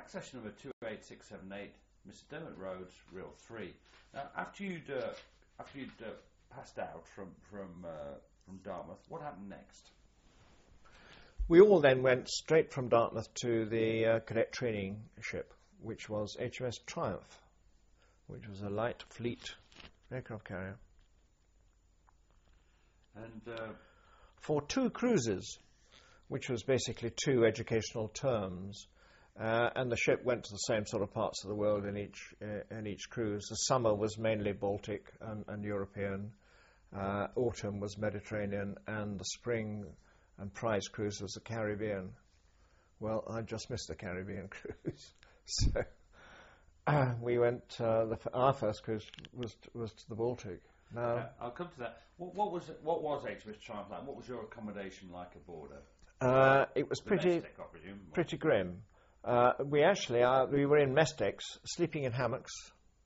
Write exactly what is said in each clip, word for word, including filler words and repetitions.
Pack session number two eight six seven eight, Mister Dermot Rhodes, reel three. Now, after you'd uh, after you'd uh, passed out from from uh, from Dartmouth, what happened next? We all then went straight from Dartmouth to the uh, cadet training ship, which was H M S Triumph, which was a light fleet aircraft carrier. And uh, for two cruises, which was basically two educational terms, uh, and the ship went to the same sort of parts of the world in each uh, in each cruise. The summer was mainly Baltic and, and European, uh, autumn was Mediterranean, and the spring and prize cruise was the Caribbean. Well, I just missed the Caribbean cruise, so uh, we went. Uh, the f- our first cruise was was to the Baltic. Now, uh, I'll come to that. What, what was what was H M S Triumph like? What was your accommodation like aboard her? Uh, it was pretty Domestic, I presume. pretty grim. Uh, we actually uh, we were in mess decks, sleeping in hammocks.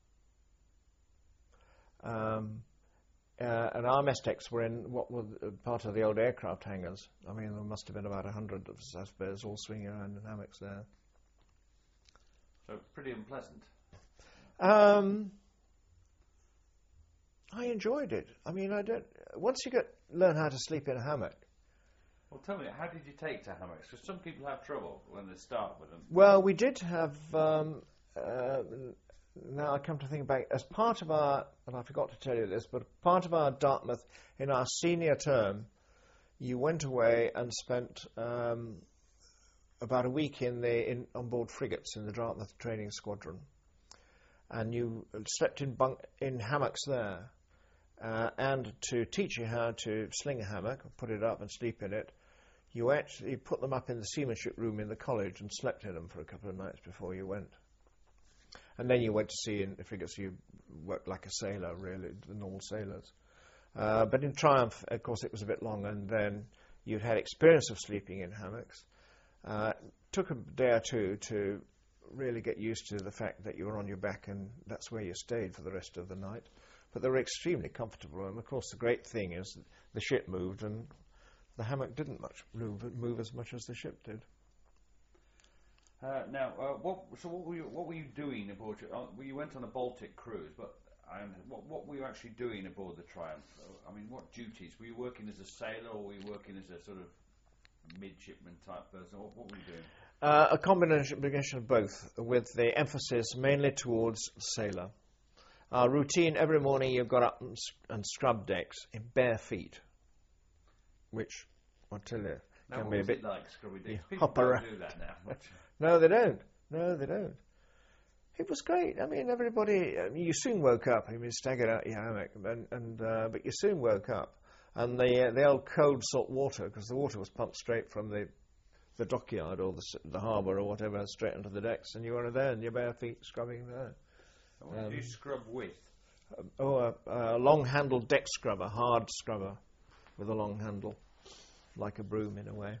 Um, uh, and our mess decks were in what were part of the old aircraft hangars. I mean, there must have been about a hundred of us, I suppose, all swinging around in hammocks there. So pretty unpleasant. Um, I enjoyed it. I mean, I don't. Once you get learn how to sleep in a hammock. Well, tell me, how did you take to hammocks? Because some people have trouble when they start with them. Well, we did have. Um, uh, now I come to think back, as part of our, and I forgot to tell you this, but part of our Dartmouth in our senior term, you went away and spent um, about a week in the in on board frigates in the Dartmouth Training Squadron, and you slept in bunk in hammocks there. Uh, and to teach you how to sling a hammock, put it up and sleep in it, you actually put them up in the seamanship room in the college and slept in them for a couple of nights before you went. And then you went to sea in the frigates, you worked like a sailor, really, the normal sailors. Uh, but in Triumph, of course, it was a bit longer, and then you'd had experience of sleeping in hammocks. Uh, took a day or two to really get used to the fact that you were on your back and that's where you stayed for the rest of the night. But they were extremely comfortable, and of course the great thing is the ship moved and the hammock didn't much move, move as much as the ship did. Uh, now, uh, what, so what were you, what were you doing aboard? Your, uh, well, you went on a Baltic cruise, but um, what, what were you actually doing aboard the Triumph? I mean, what duties? Were you working as a sailor, or were you working as a sort of midshipman type person? What, what were you doing? Uh, a combination of both, with the emphasis mainly towards sailor. Our routine every morning, you got up and, and scrubbed decks in bare feet, which I tell you now, can what be a was bit it like scrubbing decks? you People hop don't around. do that now. Much. No, they don't. No, they don't. It was great. I mean, everybody. I mean, you soon woke up. I mean, staggered out your hammock, and, and uh, but you soon woke up, and the uh, the old cold salt water, because the water was pumped straight from the the dockyard or the the harbour or whatever, straight onto the decks, and you were there in your bare feet scrubbing there. What Um, did you scrub with? Uh, oh, a, a long-handled deck scrubber, hard scrubber, with a long handle, like a broom in a way.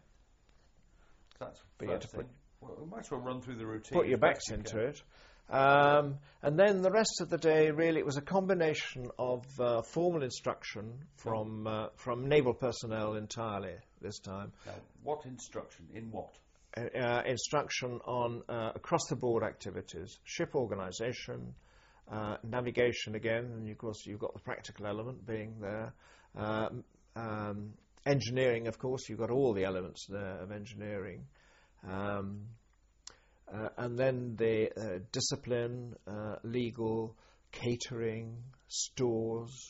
That's But the you had first to put- thing. Well, we might as well run through the routine. Put your as backs best you into can. it. Um, and then the rest of the day, really, it was a combination of uh, formal instruction from uh, from naval personnel entirely this time. Now, what instruction? In what? Uh, uh, instruction on uh, across-the-board activities, ship organisation, uh, navigation again, and of course you've got the practical element being there. Um, um, engineering, of course, you've got all the elements there of engineering. Um, uh, and then the uh, discipline, uh, legal, catering, stores,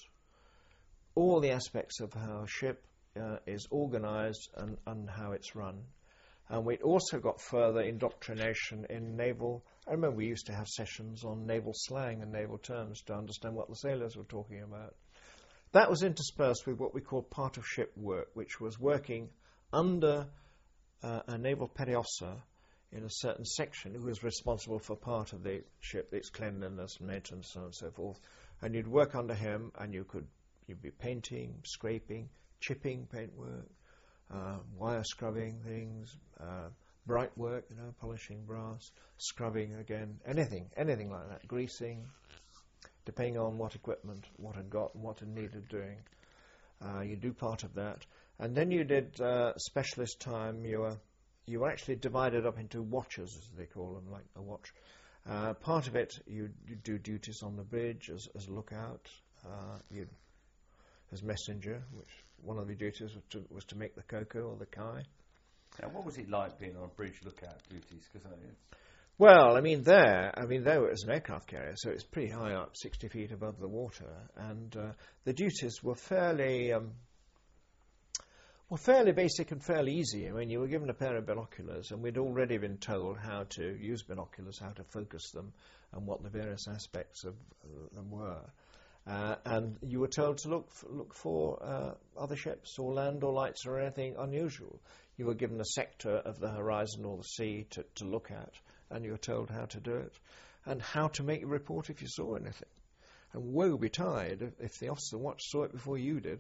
all the aspects of how a ship uh, is organised and, and how it's run. And we also got further indoctrination in naval. I remember we used to have sessions on naval slang and naval terms to understand what the sailors were talking about. That was interspersed with what we call part of ship work, which was working under uh, a naval petty officer in a certain section who was responsible for part of the ship, its cleanliness, maintenance, and so on and so forth. And you'd work under him, and you could you'd be painting, scraping, chipping paintwork, uh, wire scrubbing things, uh, bright work, you know, polishing brass, scrubbing again, anything, anything like that, greasing, depending on what equipment, what had got, and what had needed doing. Uh, you do part of that. And then you did uh, specialist time. You were you were actually divided up into watches, as they call them, like a watch. Uh, part of it, you do duties on the bridge as, as lookout, uh, you, as messenger, which one of the duties was to, was to make the cocoa or the kai. Now, what was it like being on bridge lookout duties? Because Well, I mean, there, I mean, there it was an aircraft carrier, so it's pretty high up, sixty feet above the water, and uh, the duties were fairly, um, well, fairly basic and fairly easy. I mean, you were given a pair of binoculars, and we'd already been told how to use binoculars, how to focus them, and what the various aspects of uh, them were. Uh, and you were told to look for, look for uh, other ships or land or lights or anything unusual. You were given a sector of the horizon or the sea to, to look at, and you were told how to do it, and how to make a report if you saw anything. And woe betide if, if the officer watch saw it before you did.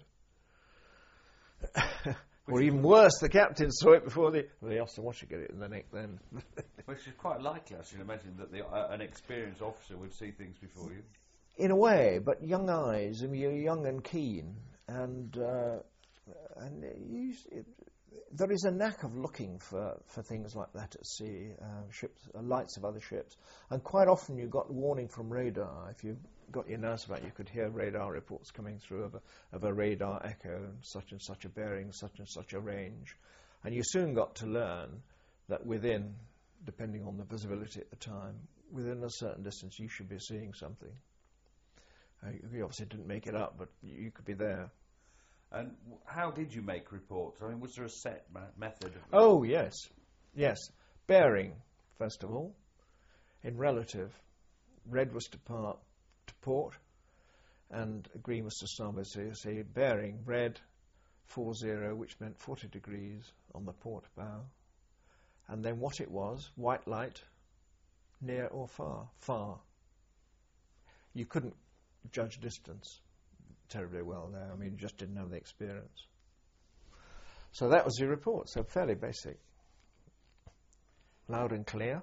Or even worse, the captain saw it before the... Well, the officer watch would get it in the neck then. Which is quite likely, I should imagine, that the, uh, an experienced officer would see things before you. In a way, but young eyes, I mean, you're young and keen, and, uh, and you, it, there is a knack of looking for, for things like that at sea, uh, ships, uh, lights of other ships, and quite often you got warning from radar. If you got your nerves about it, you could hear radar reports coming through of a, of a radar echo, and such and such a bearing, such and such a range, and you soon got to learn that within, depending on the visibility at the time, within a certain distance you should be seeing something. Uh, you obviously didn't make it up, but you could be there. And w- how did you make reports? I mean, was there a set ma- method? Of oh, yes. Yes. Bearing, first of all, in relative. Red was to, part, to port, and green was to starboard. So you say bearing, red, four zero, which meant forty degrees on the port bow. And then what it was, white light, near or far. Far. You couldn't judge distance terribly well there. I mean, you just didn't have the experience. So that was your report, so fairly basic. Loud and clear.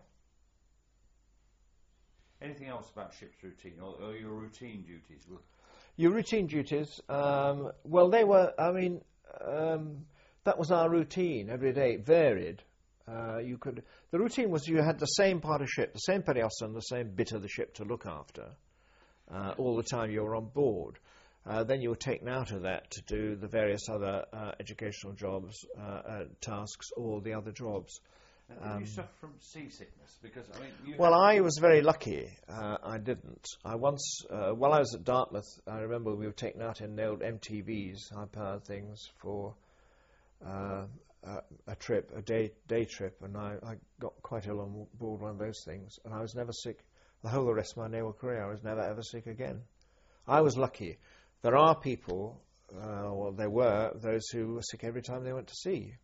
Anything else about ship's routine, or, or your routine duties? Your routine duties, um, well, they were, I mean, um, that was our routine every day. It varied. Uh, you could, the routine was you had the same part of ship, the same petty officer and the same bit of the ship to look after. Uh, all the time you were on board. Uh, then you were taken out of that to do the various other uh, educational jobs, uh, uh, tasks, or the other jobs. And did Um, you suffer from seasickness? Because I mean, you well, I was very lucky. Uh, I didn't. I once, uh, while I was at Dartmouth, I remember we were taken out in the old M T Vs, high-powered things, for uh, a, a trip, a day day trip, and I, I got quite ill on board one of those things, and I was never sick. The whole of the rest of my naval career, I was never ever sick again. I was lucky. There are people, uh, well, there were those who were sick every time they went to sea.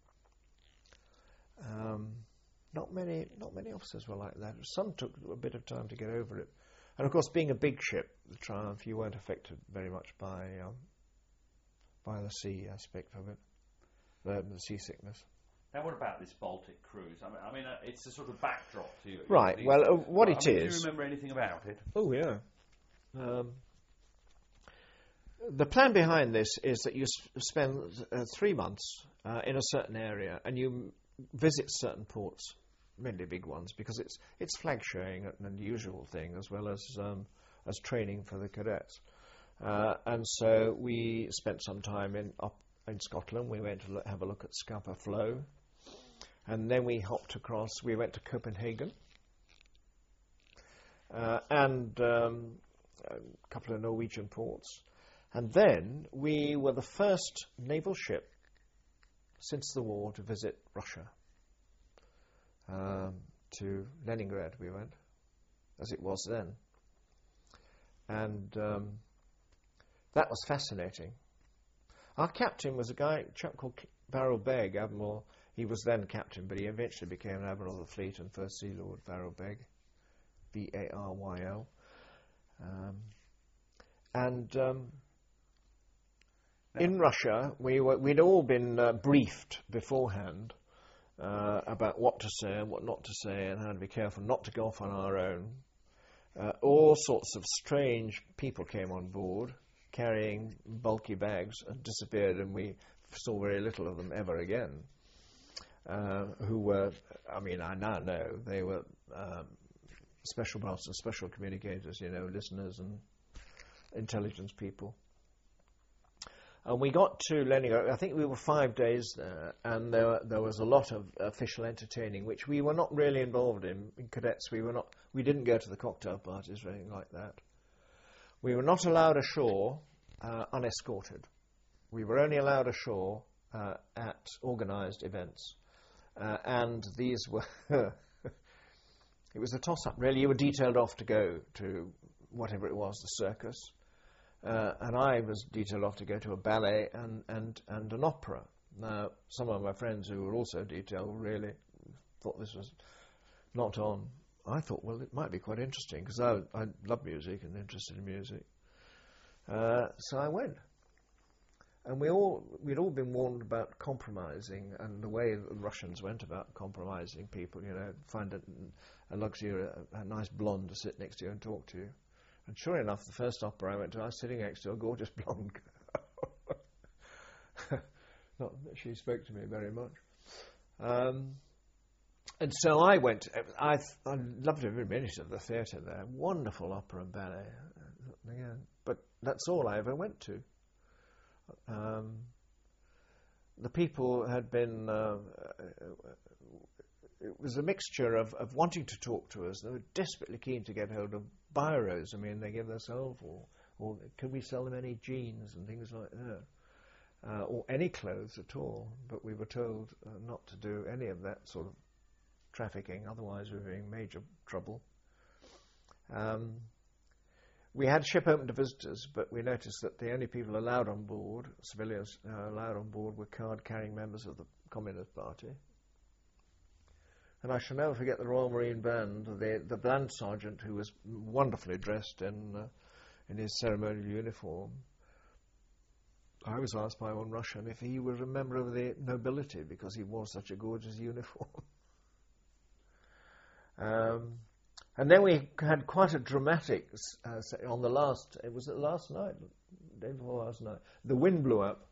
Um, not many, not many officers were like that. Some took a bit of time to get over it. And of course, being a big ship, the Triumph, you weren't affected very much by um, by the sea aspect of it, the, the seasickness. Now, what about this Baltic cruise? I mean, I mean uh, it's a sort of backdrop to you. Right. These, Well, uh, what well, it I mean, is. Do you remember anything about it? Oh yeah. Um, the plan behind this is that you s- spend uh, three months uh, in a certain area, and you visit certain ports, mainly big ones, because it's it's flag showing, an unusual thing, as well as um, as training for the cadets. Uh, and so we spent some time in up in Scotland. We went to lo- have a look at Scapa Flow, and then we hopped across. We went to Copenhagen, uh, and um, a couple of Norwegian ports, and then we were the first naval ship since the war to visit Russia. Um, to Leningrad we went, as it was then. And um, that was fascinating. Our captain was a guy, a chap called Varel Beg, Admiral. He was then captain, but he eventually became an Admiral of the Fleet and First Sea Lord, Varel Beg, B A R Y L. Um, and um, in Russia, we were, we'd all been uh, briefed beforehand uh, about what to say and what not to say, and how to be careful not to go off on our own. Uh, all sorts of strange people came on board, carrying bulky bags, and disappeared, and we saw very little of them ever again. uh, who were, I mean, I now know they were um, special masters, special communicators, you know, listeners and intelligence people. And we got to Leningrad, I think we were five days there, and there, there was a lot of official entertaining, which we were not really involved in. In cadets, we were not, we didn't go to the cocktail parties or anything like that. We were not allowed ashore uh, unescorted. We were only allowed ashore uh, at organised events. Uh, and these were, it was a toss-up, really. You were detailed off to go to whatever it was, the circus. Uh, and I was detailed off to go to a ballet and, and, and an opera. Now, some of my friends who were also detailed really thought this was not on. I thought, well, it might be quite interesting, because I, I love music and interested in music. Uh, so I went. And we all, we'd all been warned about compromising and the way the Russians went about compromising people, you know, find a, a luxury, a, a nice blonde to sit next to you and talk to you. And sure enough, the first opera I went to, I was sitting next to a gorgeous blonde girl. Not that she spoke to me very much. Um, and so I went, I, I loved every minute of the theatre there. Wonderful opera and ballet. Again, but that's all I ever went to. Um, the people had been, uh, it was a mixture of, of wanting to talk to us. They were desperately keen to get hold of biros. I mean, they give us help, or, or could we sell them any jeans and things like that, uh, or any clothes at all. But we were told uh, not to do any of that sort of trafficking, otherwise we were in major trouble. Um, we had ship open to visitors, but we noticed that the only people allowed on board, civilians uh, allowed on board, were card-carrying members of the Communist Party. And I shall never forget the Royal Marine Band, the, the band sergeant, who was wonderfully dressed in, uh, in his ceremonial uniform. I was asked by one Russian if he was a member of the nobility because he wore such a gorgeous uniform. um, and then we had quite a dramatic, uh, on the last, it was the last night, the day before last night, the wind blew up.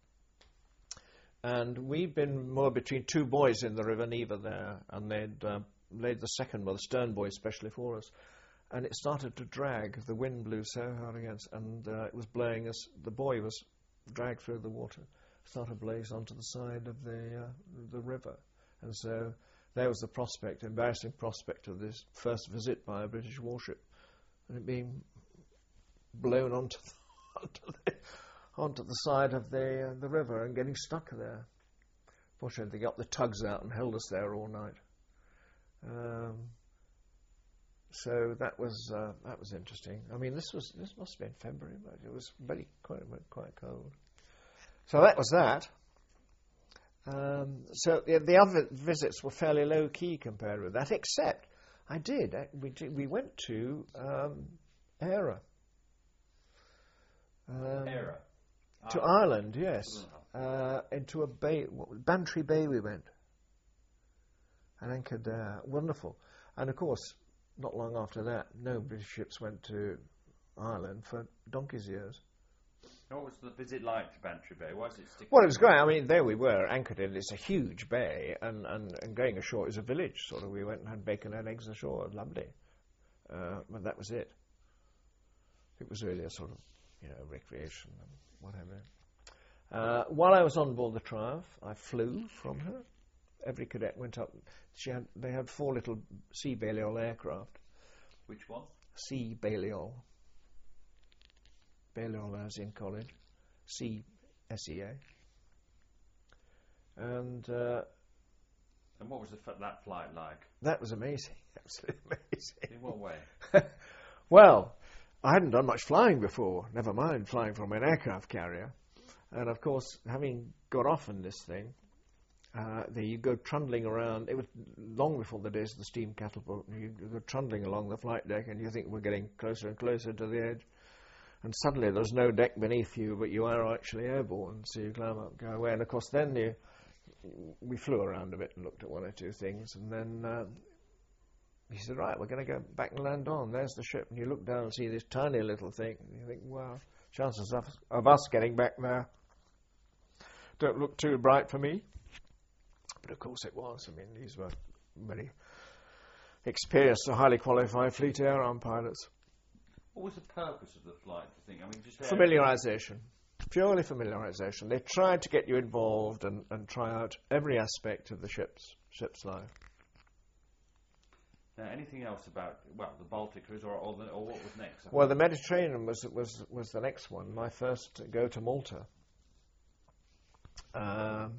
And we'd been moored between two buoys in the River Neva there, and they'd uh, laid the second, well, the stern buoy especially for us. And it started to drag. The wind blew so hard against, and uh, it was blowing us. The buoy was dragged through the water, started blaze onto the side of the uh, the river. And so there was the prospect, embarrassing prospect of this first visit by a British warship, and it being blown onto the, onto the onto the side of the uh, the river and getting stuck there. Fortunately, they got the tugs out and held us there all night. Um, so that was uh, that was interesting. I mean, this was this must have been February, but it was very quite quite cold. So that was that. Um, so the, the other visits were fairly low key compared with that, except I did we did, we went to um, Eire. Um, Eire. To Ireland, yes. Uh, into a bay, Bantry Bay we went. And anchored there. Wonderful. And of course, not long after that, no British ships went to Ireland for donkey's years. What was the visit like to Bantry Bay? Why is it sticking? Well, it was great. I mean, there we were, anchored in. It's a huge bay, and, and, and going ashore is a village, sort of. We went and had bacon and eggs ashore. Lovely. Uh, but that was it. It was really a sort of, you know, recreation and whatever. Uh, while I was on board the Triumph, I flew from her. Every cadet went up. She had, they had four little Sea Balliol aircraft. Which one? Sea Balliol. Balliol as in college. Sea, S E A. And uh, and what was the f- that flight like? That was amazing. Absolutely amazing. In what way? Well, I hadn't done much flying before, never mind flying from an aircraft carrier. And of course, having got off in this thing, uh, the, you go trundling around. It was long before the days of the steam catapult. You go trundling along the flight deck and you think we're getting closer and closer to the edge. And suddenly there's no deck beneath you, but you are actually airborne. So you climb up, go away. And of course then you, we flew around a bit and looked at one or two things. And then uh, he said, right, we're going to go back and land on. There's the ship. And you look down and see this tiny little thing. And you think, wow, chances of, of us getting back there don't look too bright for me. But of course it was. I mean, these were very experienced, highly qualified Fleet Air Arm pilots. What was the purpose of the flight, do you think? I mean, just familiarisation. Purely familiarisation. They tried to get you involved and, and try out every aspect of the ship's ship's life. Now, anything else about, well, the Baltic cruise, or, or, the, or what was next? Well, the Mediterranean was was was the next one. My first go to Malta. Um,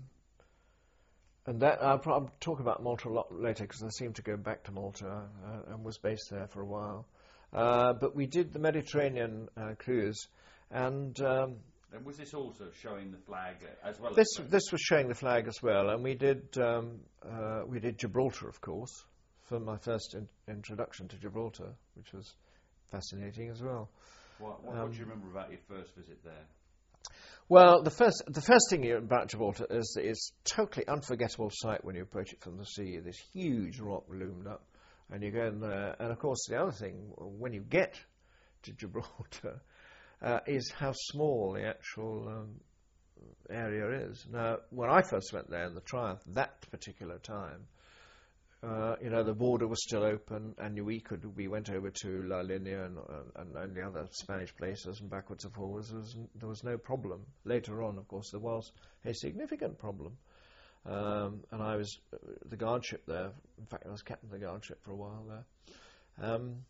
and that I'll, pro- I'll talk about Malta a lot later because I seem to go back to Malta uh, and was based there for a while. Uh, but we did the Mediterranean uh, cruise, and um, and was this also showing the flag as well? This as this was showing the flag as well, and we did um, uh, we did Gibraltar, of course, for my first in- introduction to Gibraltar, which was fascinating as well. What, what, um, what do you remember about your first visit there? Well, the first the first thing about Gibraltar is that it's a totally unforgettable sight when you approach it from the sea. This huge rock loomed up, and you go in there. And of course, the other thing, when you get to Gibraltar, uh, is how small the actual um, area is. Now, when I first went there in the Triumph, that particular time, Uh, you know, the border was still open, and we could we went over to La Linea and, uh, and, and the other Spanish places, and backwards and forwards. There was, there was no problem. Later on, of course, there was a significant problem, um, and I was uh, the guard ship there. In fact, I was captain of the guard ship for a while there. Um,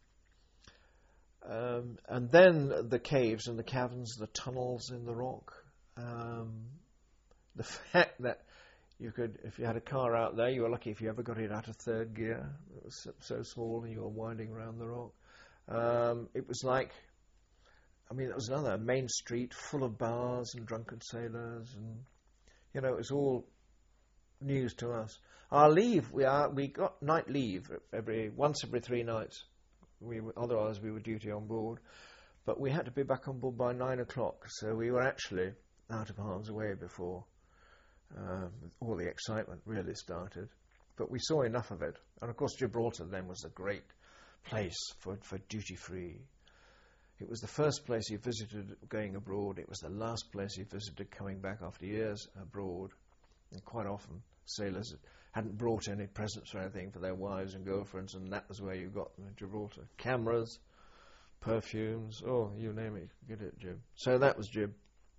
um, and then the caves and the caverns, the tunnels in the rock. Um, the fact that you could, if you had a car out there, you were lucky if you ever got it out of third gear. It was so, so small, and you were winding around the rock. Um, it was like, I mean, it was another main street full of bars and drunken sailors, and you know, it was all news to us. Our leave, we are, we got night leave every once every three nights. We were, otherwise, we were duty on board, but we had to be back on board by nine o'clock. So we were actually out of harm's way before Um, all the excitement really started. But we saw enough of it. And of course Gibraltar then was a great place for, for duty-free. It was the first place he visited going abroad. It was the last place he visited coming back after years abroad. And quite often sailors hadn't brought any presents or anything for their wives and girlfriends, and that was where you got them in Gibraltar. Cameras, perfumes, oh, you name it, get it, Jib. So that was Jib.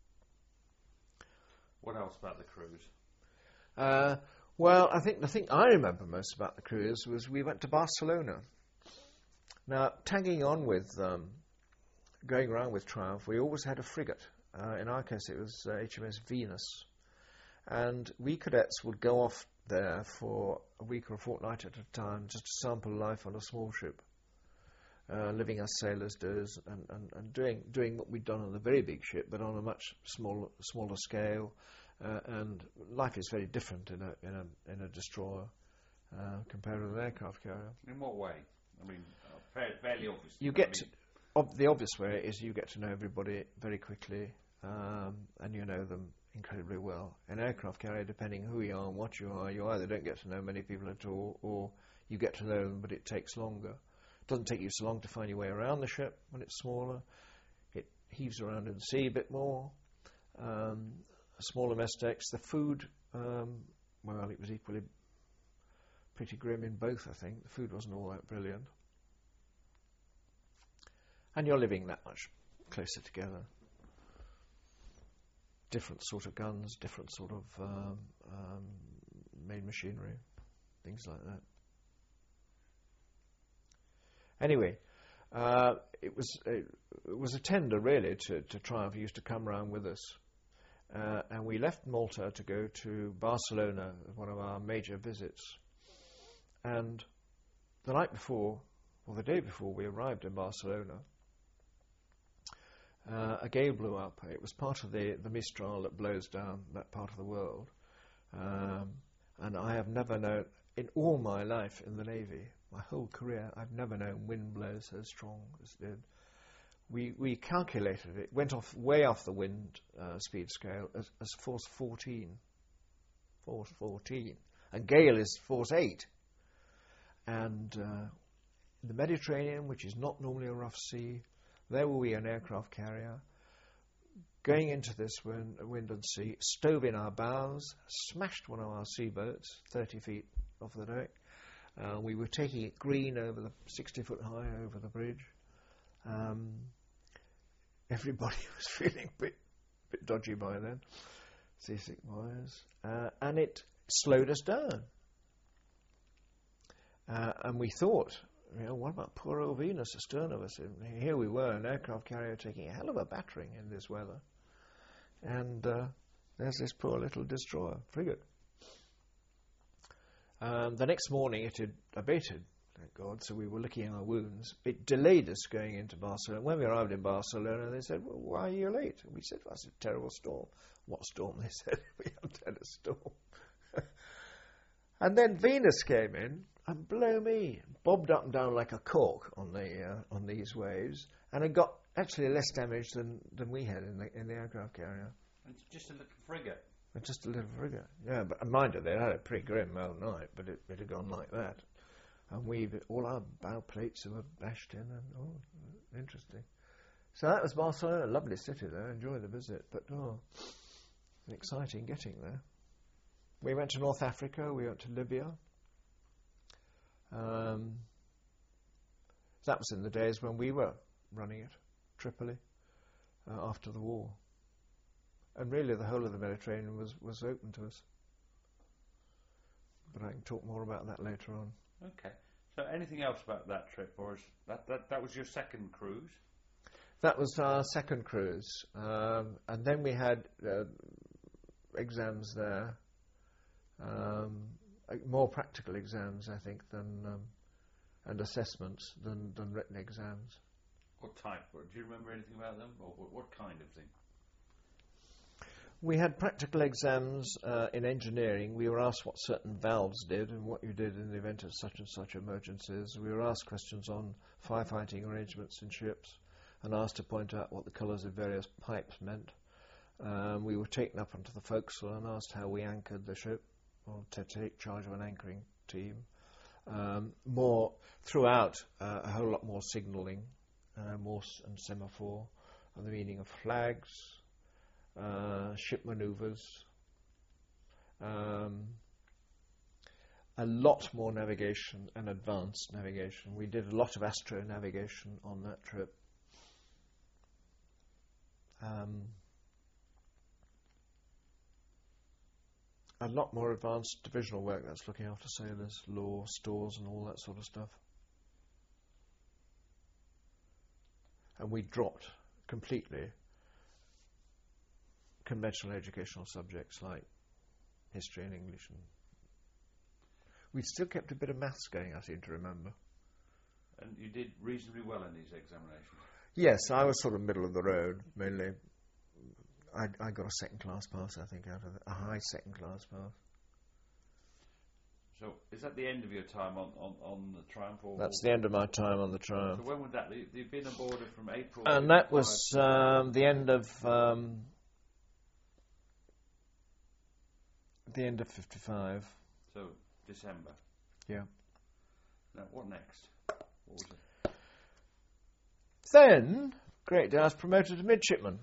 What else about the cruise? Uh, well, I think the thing I remember most about the cruise was we went to Barcelona. Now, tagging on with um, going around with Triumph, we always had a frigate. Uh, in our case, it was uh, H M S Venus. And we cadets would go off there for a week or a fortnight at a time just to sample life on a small ship, uh, living as sailors do, and, and, and doing doing what we'd done on the very big ship, but on a much smaller smaller scale. Uh, and life is very different in a in a in a destroyer uh, compared with an aircraft carrier. In what way? I mean, uh, fairly, fairly obvious. You get to, ob- the obvious way is you get to know everybody very quickly, um, and you know them incredibly well. An aircraft carrier, depending who you are and what you are, you either don't get to know many people at all, or you get to know them, but it takes longer. It doesn't take you so long to find your way around the ship when it's smaller. It heaves around in the sea a bit more. Um, smaller mess decks. The food, um, well, it was equally pretty grim in both, I think. The food wasn't all that brilliant. And you're living that much closer together. Different sort of guns, different sort of um, um, main machinery, things like that. Anyway, uh, it was it, it was a tender really to, to Triumph. He used to come round with us. Uh, and we left Malta to go to Barcelona, one of our major visits. And the night before, or the day before we arrived in Barcelona, uh, a gale blew up. It was part of the, the Mistral that blows down that part of the world. Um, and I have never known, in all my life in the Navy, my whole career, I've never known wind blow so strong as it did. We we calculated it, went off way off the wind uh, speed scale as, as force fourteen. Force fourteen. And gale is force eight. And uh, the Mediterranean, which is not normally a rough sea, there were we, an aircraft carrier, going into this wind, wind and sea, stove in our bows, smashed one of our sea boats thirty feet off the deck. Uh, we were taking it green over the sixty foot high over the bridge. Um, everybody was feeling a bit, bit dodgy by then, seasick wires, uh, and it slowed us down. Uh, and we thought, you know, what about poor old Venus astern of us? And here we were, an aircraft carrier taking a hell of a battering in this weather. And uh, there's this poor little destroyer, frigate. Um, the next morning it had abated, thank God, so we were licking our wounds. It delayed us going into Barcelona. When we arrived in Barcelona, they said, well, why are you late? And we said, well, it's a terrible storm. What storm? They said, we haven't had a storm. And then Venus came in, and blow me, bobbed up and down like a cork on the uh, on these waves, and it got actually less damage than, than we had in the in the aircraft carrier. It's just a little frigate. It's just a little frigate, yeah. But mind you, they had it pretty grim all night, but it, it had gone like that, and we all our bow plates were bashed in, and oh, interesting. So that was Barcelona, a lovely city there. Enjoyed the visit, but oh, exciting getting there. We went to North Africa. We went to Libya. Um, that was in the days when we were running it, Tripoli, uh, after the war. And really the whole of the Mediterranean was, was open to us. But I can talk more about that later on. Okay. So anything else about that trip, or is that, that, that was your second cruise? That was our second cruise. Um, and then we had uh, exams there. Um, more practical exams, I think, than um, and assessments than, than written exams. What type? Do you remember anything about them, or what, what kind of thing? We had practical exams uh, in engineering. We were asked what certain valves did and what you did in the event of such and such emergencies. We were asked questions on firefighting arrangements in ships and asked to point out what the colours of various pipes meant. Um, we were taken up onto the forecastle and asked how we anchored the ship, or to take charge of an anchoring team. Um, more throughout, uh, a whole lot more signalling, uh, Morse and semaphore, and the meaning of flags, uh, ship manoeuvres, um, a lot more navigation and advanced navigation. We did a lot of astro navigation on that trip. Um, A lot more advanced divisional work, that's looking after sailors, law, stores and all that sort of stuff. And we dropped completely conventional educational subjects like history and English. And we still kept a bit of maths going, I seem to remember. And you did reasonably well in these examinations? Yes, I was sort of middle of the road, mainly. I, I got a second class pass, I think, out of it, a high second class pass. So, is that the end of your time on, on, on the Triumph? Or That's the end of my time on the Triumph. So, when would that be? You've been aboard it from April? And that was um, the end of um, the end of fifty-five. So, December. Yeah. Now, what next? What was it? Then, great day, I was promoted to midshipman.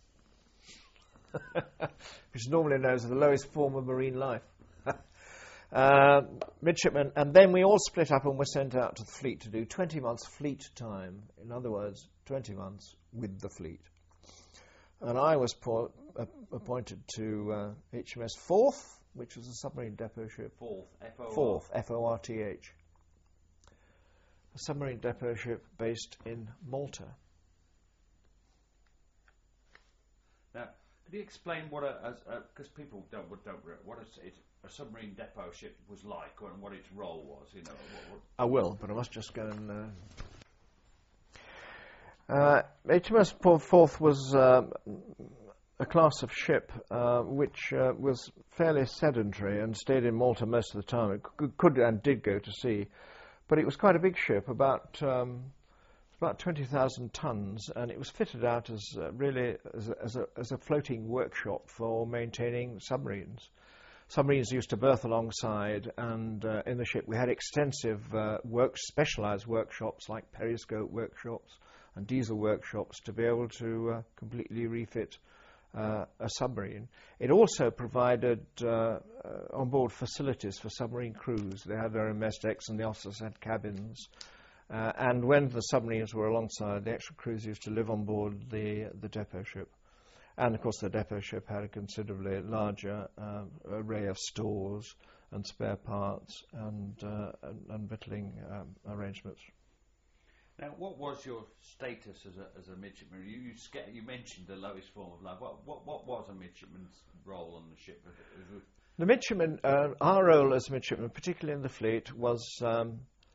Which is normally known as the lowest form of marine life. uh, midshipman, and then we all split up and were sent out to the fleet to do twenty months fleet time. In other words, twenty months with the fleet. And I was po- uh, appointed to uh, H M S Forth, which was a submarine depot ship. Forth, F O R. Forth, F O R T H. A submarine depot ship based in Malta. Now, could you explain what a, because people don't don't what a, it, a submarine depot ship was like and what its role was? You know, what, what I will, but I must just go and. Uh, uh, H M S Forth was uh, a class of ship uh, which uh, was fairly sedentary and stayed in Malta most of the time. It could, could and did go to sea, but it was quite a big ship, about. Um, about twenty thousand tons, and it was fitted out as uh, really as a, as, a, as a floating workshop for maintaining submarines. Submarines used to berth alongside, and uh, in the ship we had extensive uh, work, specialised workshops like periscope workshops and diesel workshops to be able to uh, completely refit uh, a submarine. It also provided uh, uh, on-board facilities for submarine crews. They had their own mess decks, and the officers had cabins. Uh, and when the submarines were alongside, the actual crews used to live on board the, the depot ship. And, of course, the depot ship had a considerably larger uh, array of stores and spare parts and, uh, and, and victualling um, arrangements. Now, what was your status as a, as a midshipman? You, you, sca- you mentioned the lowest form of life. What, what, what was a midshipman's role on the ship? The midshipman, uh, our role as midshipman, particularly in the fleet, was um,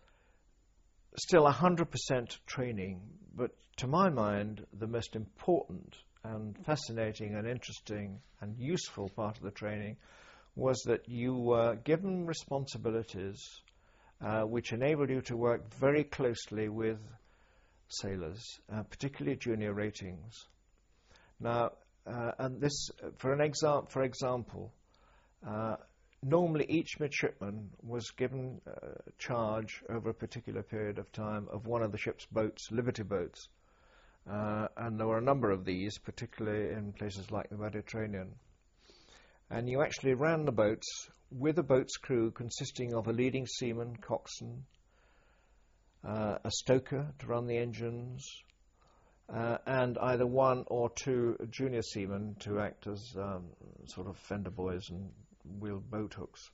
still one hundred percent training. But to my mind, the most important and fascinating and interesting and useful part of the training was that you were given responsibilities uh, which enabled you to work very closely with sailors, uh, particularly junior ratings. Now, uh, and this, for an example, for example, uh, normally each midshipman was given uh, charge over a particular period of time of one of the ship's boats, Liberty boats. Uh, and there were a number of these, particularly in places like the Mediterranean. And you actually ran the boats with a boat's crew consisting of a leading seaman, coxswain, uh, a stoker to run the engines, uh, and either one or two junior seamen to act as um, sort of fender boys and wheel boat hooks.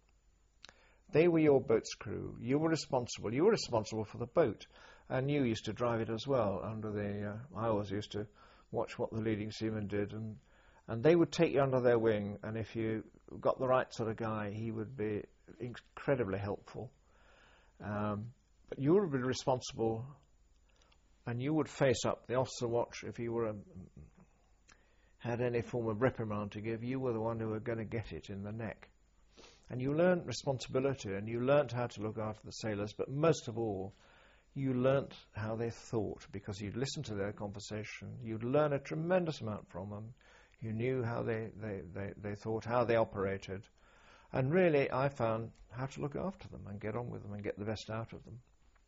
They were your boat's crew. You were responsible. You were responsible for the boat. And you used to drive it as well. Under the, uh, I always used to watch what the leading seamen did, and and they would take you under their wing. And if you got the right sort of guy, he would be incredibly helpful. Um, but you would be responsible, and you would face up the officer watch if you were a, had any form of reprimand to give. You were the one who were going to get it in the neck. And you learnt responsibility, and you learnt how to look after the sailors. But most of all, you learnt how they thought, because you'd listen to their conversation. You'd learn a tremendous amount from them. You knew how they, they, they, they thought, how they operated. And really, I found how to look after them and get on with them and get the best out of them.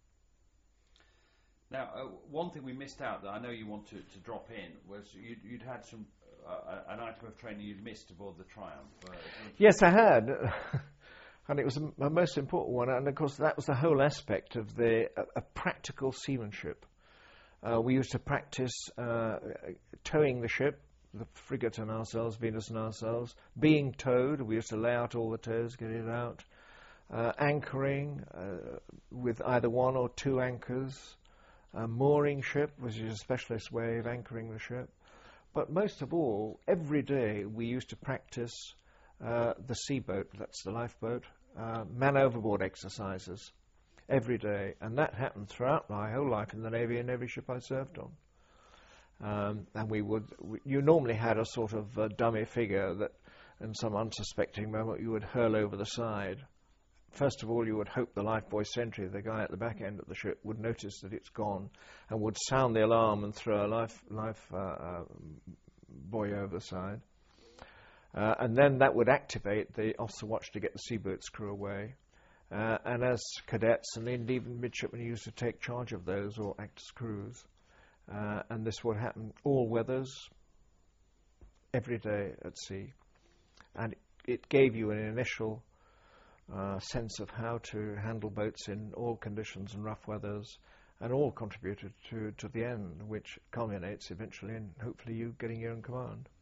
Now, uh, one thing we missed out that I know you want to, to drop in was you'd, you'd had some uh, an item of training you'd missed aboard the Triumph. Uh, yes, I had. And it was a, a most important one, and of course that was the whole aspect of the uh, a practical seamanship. Uh, we used to practice uh, towing the ship, the frigate and ourselves, Venus and ourselves, being towed. We used to lay out all the tows, get it out, uh, anchoring uh, with either one or two anchors, uh, mooring ship, which is a specialist way of anchoring the ship. But most of all, every day we used to practice Uh, the sea boat, that's the lifeboat, uh, man overboard exercises every day, and that happened throughout my whole life in the Navy and every ship I served on. Um, and we would, we, you normally had a sort of uh, dummy figure that, in some unsuspecting moment, you would hurl over the side. First of all, you would hope the lifebuoy sentry, the guy at the back end of the ship, would notice that it's gone and would sound the alarm and throw a life, life uh, uh, buoy over the side. Uh, and then that would activate the officer watch to get the seaboat's crew away. Uh, and as cadets and indeed even midshipmen used to take charge of those or act as crews. Uh, and this would happen all weathers, every day at sea. And it, it gave you an initial uh, sense of how to handle boats in all conditions and rough weathers, and all contributed to, to the end, which culminates eventually in hopefully you getting your own command.